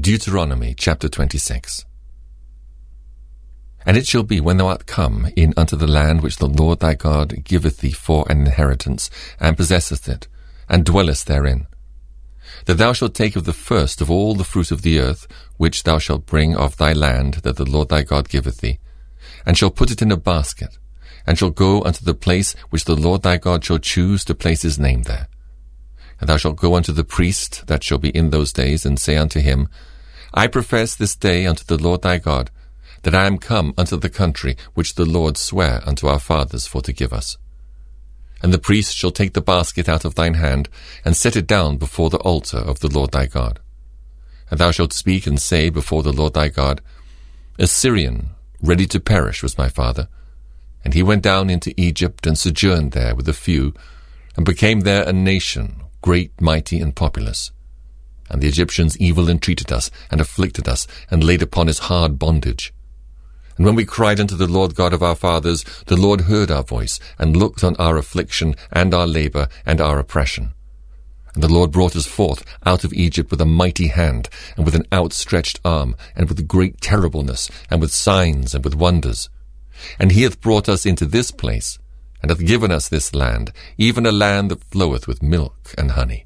Deuteronomy chapter 26. And it shall be, when thou art come in unto the land which the Lord thy God giveth thee for an inheritance, and possesseth it, and dwellest therein, that thou shalt take of the first of all the fruit of the earth, which thou shalt bring of thy land that the Lord thy God giveth thee, and shalt put it in a basket, and shalt go unto the place which the Lord thy God shall choose to place his name there. And thou shalt go unto the priest that shall be in those days, and say unto him, I profess this day unto the Lord thy God, that I am come unto the country which the Lord sware unto our fathers for to give us. And the priest shall take the basket out of thine hand, and set it down before the altar of the Lord thy God. And thou shalt speak and say before the Lord thy God, A Syrian, ready to perish, was my father, and he went down into Egypt, and sojourned there with a few, and became there a nation, great, mighty, and populous. And the Egyptians evil entreated us, and afflicted us, and laid upon us hard bondage. And when we cried unto the Lord God of our fathers, the Lord heard our voice, and looked on our affliction, and our labor, and our oppression. And the Lord brought us forth out of Egypt with a mighty hand, and with an outstretched arm, and with great terribleness, and with signs, and with wonders. And he hath brought us into this place, and hath given us this land, even a land that floweth with milk and honey.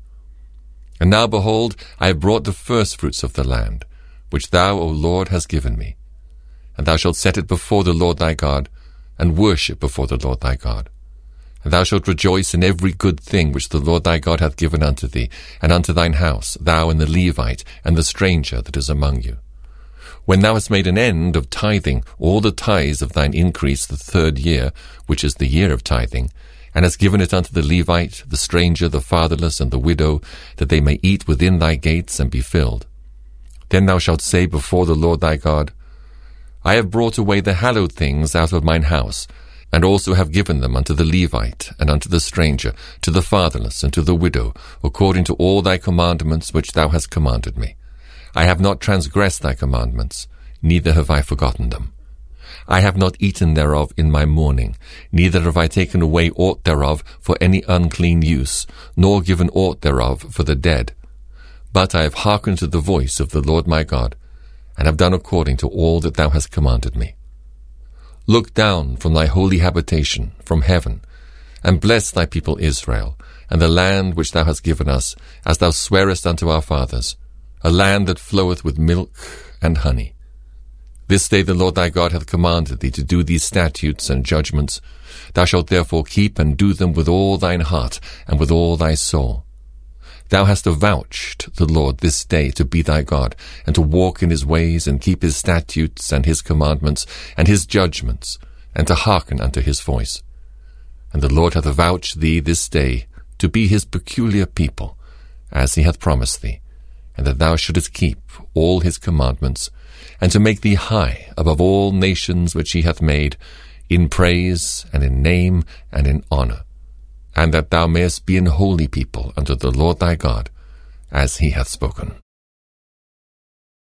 And now, behold, I have brought the firstfruits of the land, which thou, O Lord, hast given me. And thou shalt set it before the Lord thy God, and worship before the Lord thy God. And thou shalt rejoice in every good thing which the Lord thy God hath given unto thee, and unto thine house, thou and the Levite, and the stranger that is among you. When thou hast made an end of tithing all the tithes of thine increase the 3rd year, which is the year of tithing, and hast given it unto the Levite, the stranger, the fatherless, and the widow, that they may eat within thy gates and be filled, then thou shalt say before the Lord thy God, I have brought away the hallowed things out of mine house, and also have given them unto the Levite, and unto the stranger, to the fatherless, and to the widow, according to all thy commandments which thou hast commanded me. I have not transgressed thy commandments, neither have I forgotten them. I have not eaten thereof in my mourning, neither have I taken away aught thereof for any unclean use, nor given aught thereof for the dead. But I have hearkened to the voice of the Lord my God, and have done according to all that thou hast commanded me. Look down from thy holy habitation, from heaven, and bless thy people Israel, and the land which thou hast given us, as thou swarest unto our fathers, a land that floweth with milk and honey. This day the Lord thy God hath commanded thee to do these statutes and judgments. Thou shalt therefore keep and do them with all thine heart and with all thy soul. Thou hast avouched the Lord this day to be thy God, and to walk in his ways, and keep his statutes and his commandments, and his judgments, and to hearken unto his voice. And the Lord hath avouched thee this day to be his peculiar people, as he hath promised thee, and that thou shouldest keep all his commandments, and to make thee high above all nations which he hath made, in praise, and in name, and in honour, and that thou mayest be an holy people unto the Lord thy God, as he hath spoken.